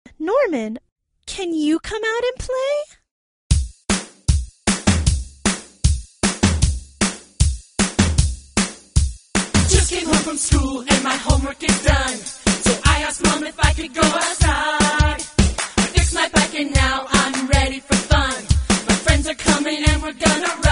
Norman, can you come out and play? Just came home from school and my homework is done. So I asked Mom if I could go outside. I fixed my bike and now I'm ready for fun. My friends are coming and we're gonna ride.